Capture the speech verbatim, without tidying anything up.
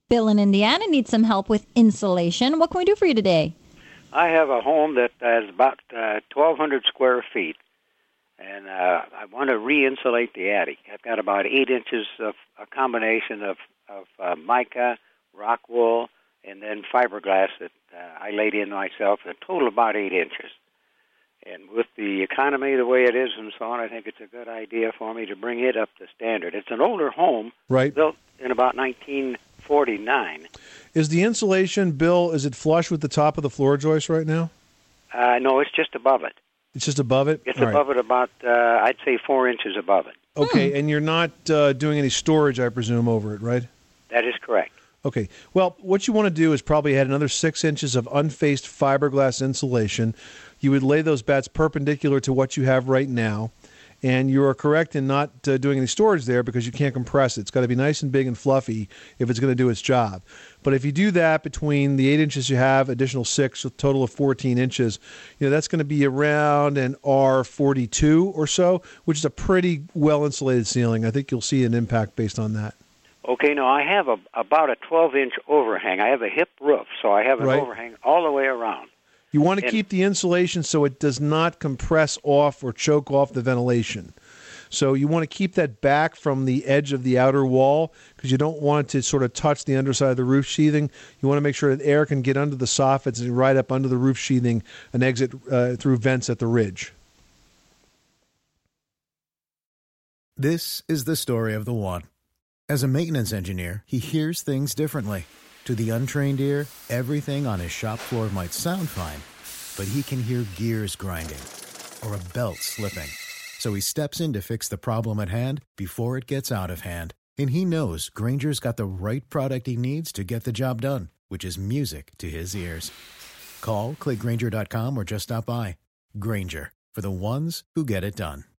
Bill in Indiana needs some help with insulation. What can we do for you today? I have a home that is about uh, twelve hundred square feet, and uh, I want to re-insulate the attic. I've got about eight inches of a combination of, of uh, mica, rock wool, and then fiberglass that uh, I laid in myself, a total of about eight inches. And with the economy the way it is and so on, I think it's a good idea for me to bring it up to standard. It's an older home, right, built in about nineteen forty-nine. Is the insulation, Bill, is it flush with the top of the floor joist right now? Uh, no, it's just above it. It's just above it? It's All above right. it about, uh, I'd say, four inches above it. Okay, hmm. and you're not uh, doing any storage, I presume, over it, right? That is correct. Okay. Well, what you want to do is probably add another six inches of unfaced fiberglass insulation. You would lay those bats perpendicular to what you have right now, and you are correct in not uh, doing any storage there because you can't compress it. It's got to be nice and big and fluffy if it's going to do its job. But if you do that between the eight inches you have, additional six, a total of fourteen inches, you know that's going to be around an R forty-two or so, which is a pretty well-insulated ceiling. I think you'll see an impact based on that. Okay, now I have a, about a twelve-inch overhang. I have a hip roof, so I have an right. overhang all the way around. You want to and, keep the insulation so it does not compress off or choke off the ventilation. So you want to keep that back from the edge of the outer wall because you don't want it to sort of touch the underside of the roof sheathing. You want to make sure that air can get under the soffits and right up under the roof sheathing and exit uh, through vents at the ridge. This is the story of the one. As a maintenance engineer, he hears things differently. To the untrained ear, everything on his shop floor might sound fine, but he can hear gears grinding or a belt slipping. So he steps in to fix the problem at hand before it gets out of hand. And he knows Grainger's got the right product he needs to get the job done, which is music to his ears. Call, click Grainger dot com, or just stop by. Grainger, for the ones who get it done.